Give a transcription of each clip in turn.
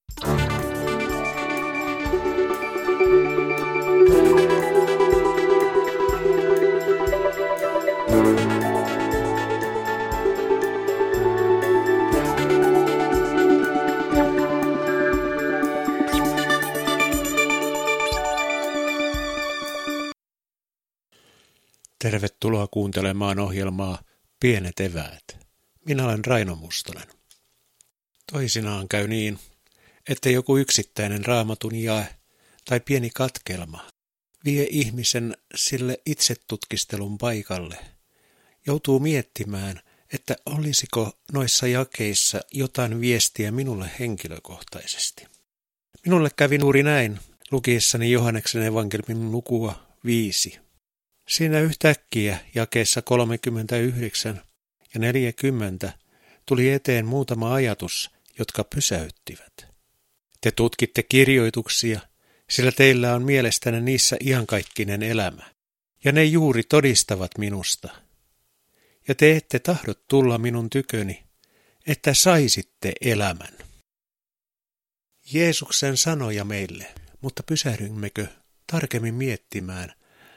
Tervetuloa kuuntelemaan ohjelmaa Pienet eväät. Minä olen Raino Mustonen. Toisinaan käy niin, että joku yksittäinen raamatun jae tai pieni katkelma vie ihmisen sille itsetutkistelun paikalle. Joutuu miettimään, että olisiko noissa jakeissa jotain viestiä minulle henkilökohtaisesti. Minulle kävi juuri näin lukiessani Johanneksen evankeliumin lukua 5. Siinä yhtäkkiä jakeessa 39 ja 40 tuli eteen muutama ajatus, jotka pysäyttivät. Te tutkitte kirjoituksia, sillä teillä on mielestänne niissä iankaikkinen elämä, ja ne juuri todistavat minusta. Ja te ette tahdo tulla minun tyköni, että saisitte elämän. Jeesuksen sanoja meille, mutta pysähdymmekö tarkemmin miettimään,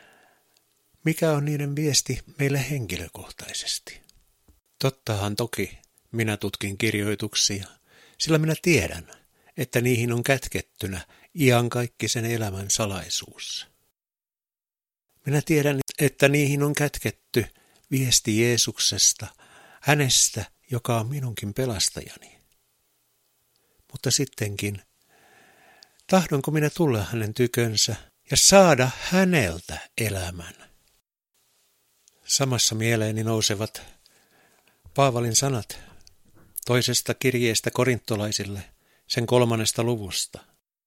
mikä on niiden viesti meille henkilökohtaisesti? Tottahan toki minä tutkin kirjoituksia, sillä minä tiedän, että niihin on kätkettynä iankaikkisen elämän salaisuus. Minä tiedän, että niihin on kätketty viesti Jeesuksesta, hänestä, joka on minunkin pelastajani. Mutta sittenkin, tahdonko minä tulla hänen tykönsä ja saada häneltä elämän? Samassa mieleeni nousevat Paavalin sanat toisesta kirjeestä korintolaisille, sen 3. luvusta.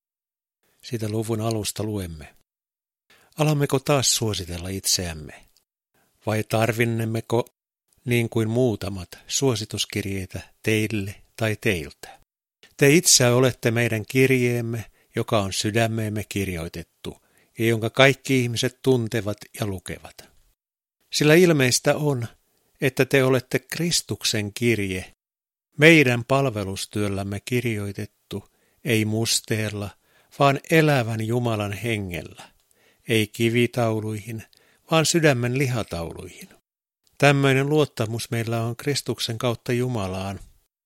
Siitä luvun alusta luemme. Alammeko taas suositella itseämme, vai tarvinnemmeko niin kuin muutamat suosituskirjeitä teille tai teiltä? Te itse olette meidän kirjeemme, joka on sydämeemme kirjoitettu, ja jonka kaikki ihmiset tuntevat ja lukevat. Sillä ilmeistä on, että te olette Kristuksen kirje, meidän palvelustyöllämme kirjoitettu, ei musteella, vaan elävän Jumalan hengellä, ei kivitauluihin, vaan sydämen lihatauluihin. Tämmöinen luottamus meillä on Kristuksen kautta Jumalaan,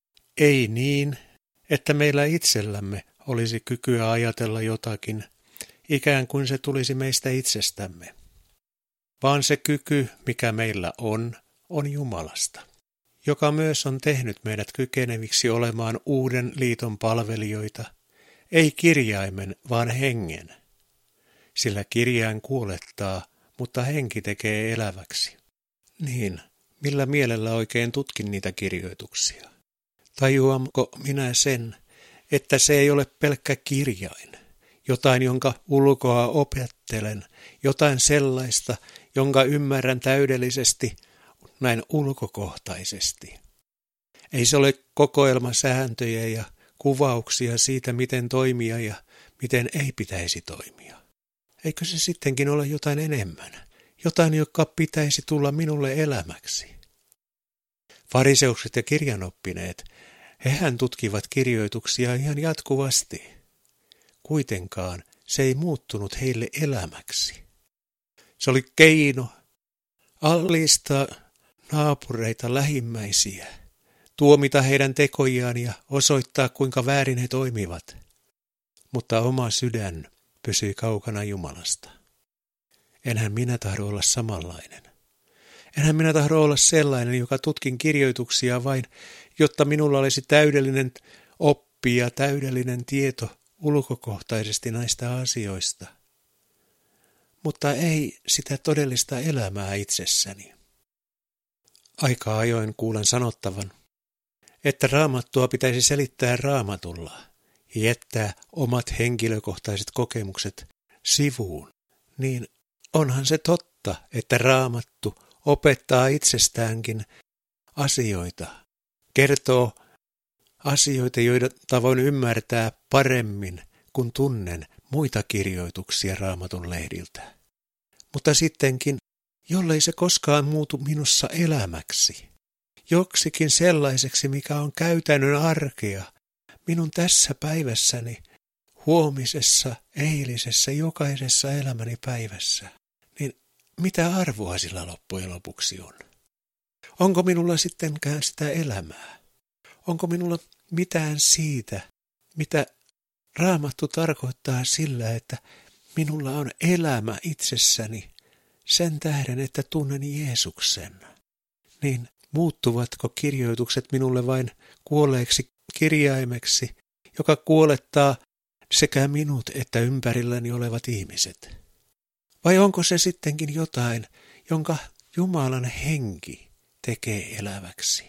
ei niin, että meillä itsellämme olisi kykyä ajatella jotakin, ikään kuin se tulisi meistä itsestämme. Vaan se kyky, mikä meillä on Jumalasta, joka myös on tehnyt meidät kykeneviksi olemaan uuden liiton palvelijoita, ei kirjaimen, vaan hengen. Sillä kirjain kuolettaa, mutta henki tekee eläväksi. Niin, millä mielellä oikein tutkin niitä kirjoituksia? Tajuanko minä sen, että se ei ole pelkkä kirjain, jotain, jonka ulkoa opettelen, jotain sellaista, jonka ymmärrän täydellisesti, näin ulkokohtaisesti. Ei se ole kokoelma sääntöjä ja kuvauksia siitä, miten toimia ja miten ei pitäisi toimia. Eikö se sittenkin ole jotain enemmän, jotain, joka pitäisi tulla minulle elämäksi? Fariseukset ja kirjanoppineet, hehän tutkivat kirjoituksia ihan jatkuvasti. Kuitenkaan se ei muuttunut heille elämäksi. Se oli keino alistaa naapureita, lähimmäisiä, tuomita heidän tekojaan ja osoittaa, kuinka väärin he toimivat. Mutta oma sydän pysyi kaukana Jumalasta. Enhän minä tahdo olla samanlainen. Enhän minä tahdo olla sellainen, joka tutkin kirjoituksia vain, jotta minulla olisi täydellinen oppi ja täydellinen tieto ulkokohtaisesti näistä asioista. Mutta ei sitä todellista elämää itsessäni. Aika ajoin kuulen sanottavan, että Raamattua pitäisi selittää Raamatulla ja jättää omat henkilökohtaiset kokemukset sivuun. Niin onhan se totta, että Raamattu opettaa itsestäänkin asioita, kertoo asioita, joita voin ymmärtää paremmin, kun tunnen muita kirjoituksia Raamatun lehdiltä. Mutta sittenkin, jollei se koskaan muutu minussa elämäksi, joksikin sellaiseksi, mikä on käytännön arkea, minun tässä päivässäni, huomisessa, eilisessä, jokaisessa elämäni päivässä, niin mitä arvoa sillä loppujen lopuksi on? Onko minulla sittenkään sitä elämää? Onko minulla mitään siitä, mitä Raamattu tarkoittaa sillä, että minulla on elämä itsessäni sen tähden, että tunnen Jeesuksen? Niin muuttuvatko kirjoitukset minulle vain kuolleeksi kirjaimeksi, joka kuolettaa sekä minut että ympärilläni olevat ihmiset? Vai onko se sittenkin jotain, jonka Jumalan henki tekee eläväksi?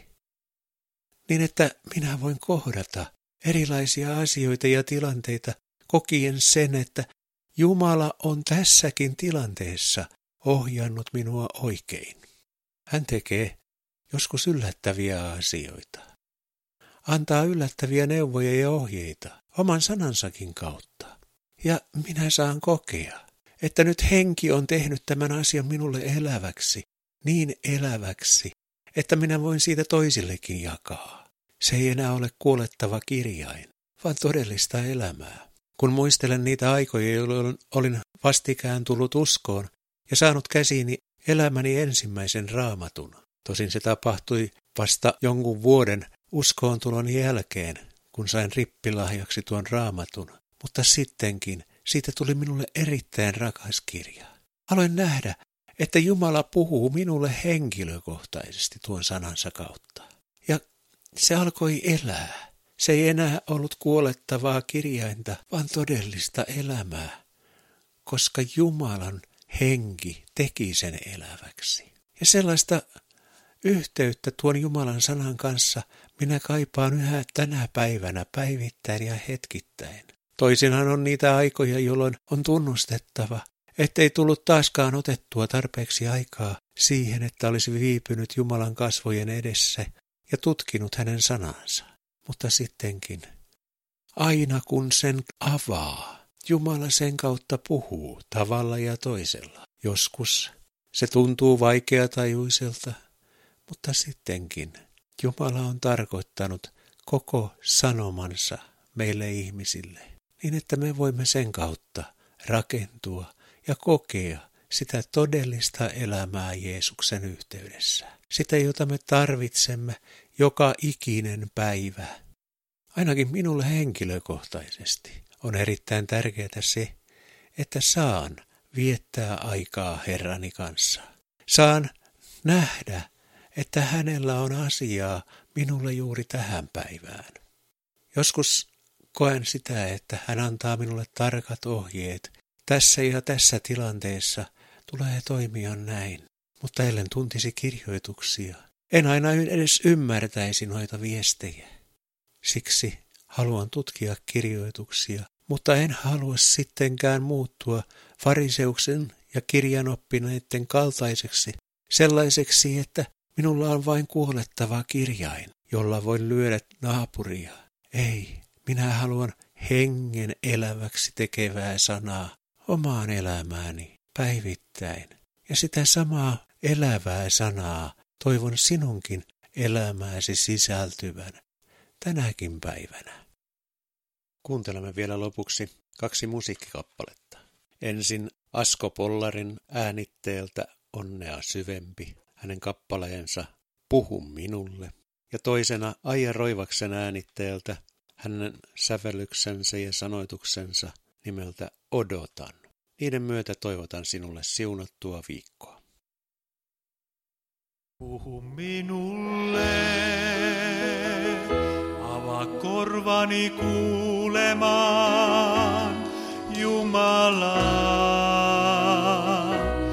Niin että minä voin kohdata erilaisia asioita ja tilanteita kokien sen, että Jumala on tässäkin tilanteessa ohjannut minua oikein. Hän tekee joskus yllättäviä asioita. Antaa yllättäviä neuvoja ja ohjeita oman sanansakin kautta. Ja minä saan kokea, että nyt henki on tehnyt tämän asian minulle eläväksi, niin eläväksi, että minä voin siitä toisillekin jakaa. Se ei enää ole kuolettava kirjain, vaan todellista elämää. Kun muistelen niitä aikoja, jolloin olin vastikään tullut uskoon ja saanut käsiini elämäni ensimmäisen raamatun. Tosin se tapahtui vasta jonkun vuoden uskoon-tulon jälkeen, kun sain rippilahjaksi tuon raamatun. Mutta sittenkin siitä tuli minulle erittäin rakas kirja. Aloin nähdä, että Jumala puhuu minulle henkilökohtaisesti tuon sanansa kautta. Ja se alkoi elää. Se ei enää ollut kuolettavaa kirjainta, vaan todellista elämää, koska Jumalan henki teki sen eläväksi. Ja sellaista yhteyttä tuon Jumalan sanan kanssa minä kaipaan yhä tänä päivänä päivittäin ja hetkittäin. Toisinaan on niitä aikoja, jolloin on tunnustettava, ettei tullut taaskaan otettua tarpeeksi aikaa siihen, että olisi viipynyt Jumalan kasvojen edessä ja tutkinut hänen sanansa. Mutta sittenkin, aina kun sen avaa, Jumala sen kautta puhuu tavalla ja toisella. Joskus se tuntuu vaikeatajuiselta, mutta sittenkin Jumala on tarkoittanut koko sanomansa meille ihmisille, niin että me voimme sen kautta rakentua ja kokea sitä todellista elämää Jeesuksen yhteydessä. Sitä, jota me tarvitsemme joka ikinen päivä. Ainakin minulle henkilökohtaisesti on erittäin tärkeää se, että saan viettää aikaa Herrani kanssa. Saan nähdä, että hänellä on asiaa minulle juuri tähän päivään. Joskus koen sitä, että hän antaa minulle tarkat ohjeet. Tässä ja tässä tilanteessa tulee toimia näin, mutta ellen tuntisi kirjoituksia. En aina edes ymmärtäisi noita viestejä. Siksi haluan tutkia kirjoituksia, mutta en halua sittenkään muuttua fariseuksen ja kirjanoppineiden kaltaiseksi, sellaiseksi, että minulla on vain kuolettava kirjain, jolla voin lyödä naapuria. Ei, minä haluan hengen eläväksi tekevää sanaa omaan elämääni päivittäin. Ja sitä samaa elävää sanaa toivon sinunkin elämääsi sisältyvän tänäkin päivänä. Kuuntelemme vielä lopuksi 2 musiikkikappaletta. Ensin Asko Pollarin äänitteeltä Onnea syvempi, hänen kappaleensa Puhu minulle. Ja toisena Aija Roivaksen äänitteeltä hänen sävellyksensä ja sanoituksensa nimeltä Odotan. Niiden myötä toivotan sinulle siunattua viikkoa. Puhu minulle, avaa korvani kuulemaan Jumalaa,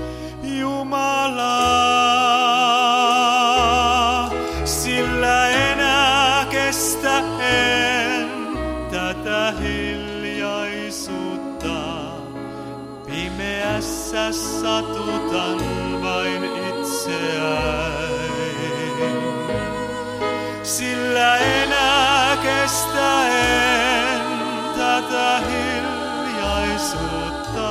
Jumalaa, sillä enää kestä en tätä hiljaisuutta. Pimeässä satutan vain itseäni, sillä enää kestä en tätä hiljaisuutta.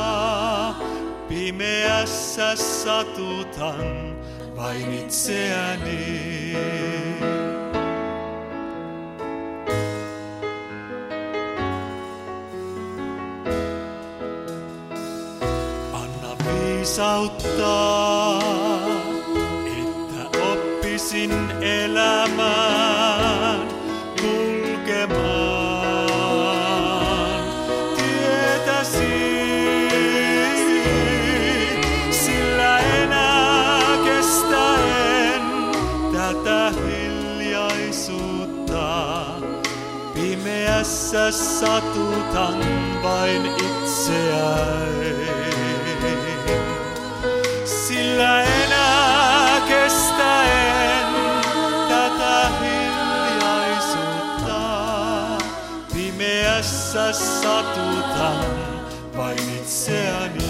Pimeässä satutan vain itseäni. viisauttaa, että oppisin elämään kulkemaan tietäsi, sillä enää kestäen tätä hiljaisuutta. Pimeässä satutan vain itseäni, sillä enää kestäen tätä hiljaisuutta. Pimeässä satutan vain itseäni.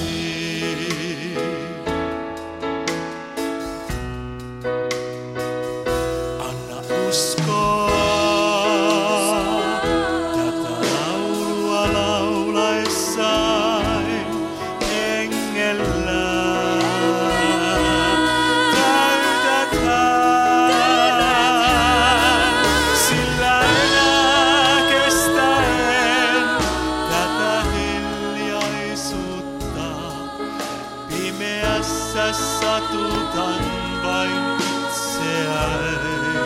Anna uskoa. Pimeässä satutan vain itseäni,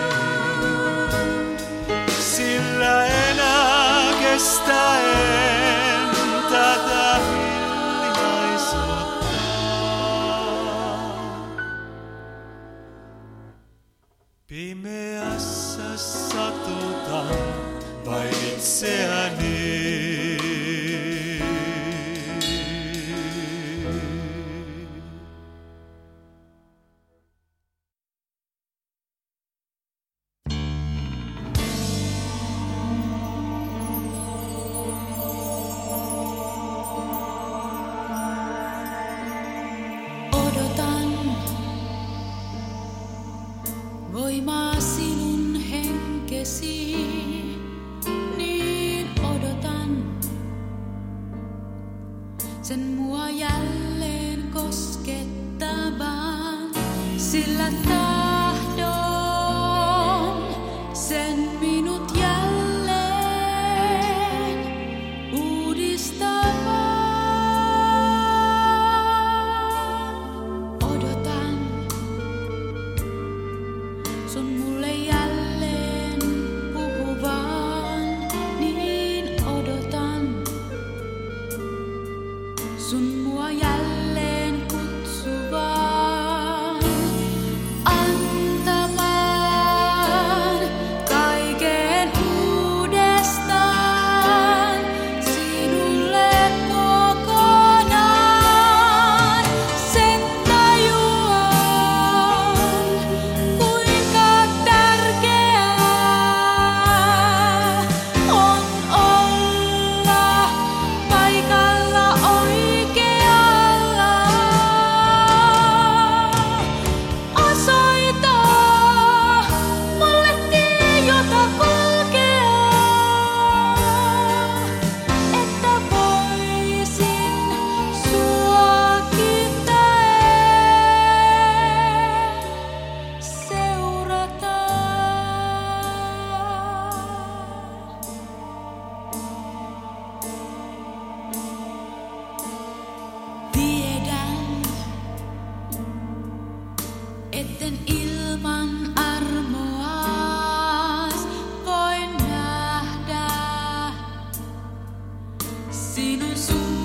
sillä enää kestäen tätä hiljaisuutta. Pimeässä satutan vain itseäni. Voimaa sinun henkesi, niin odotan sen mua jälleen koskettavan, sillä tahdon sen minut jälleen uudistavan. Sun mulle jälleen puhuvan, niin odotan. Sun mua jälleen kutsuvan, antamaan kaiken uudestaan sinulle kokonaan. Sen tajuan, kuinka tärkeää on olla paikalla oikealla. Osoita mulle tie, jota kulkea, että voisin suakin seurata. Tiedän, etten ilman armoas voi nähdä sinun